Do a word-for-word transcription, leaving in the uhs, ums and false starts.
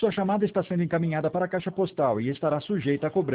Sua chamada está sendo encaminhada para a caixa postal e estará sujeita a cobrança.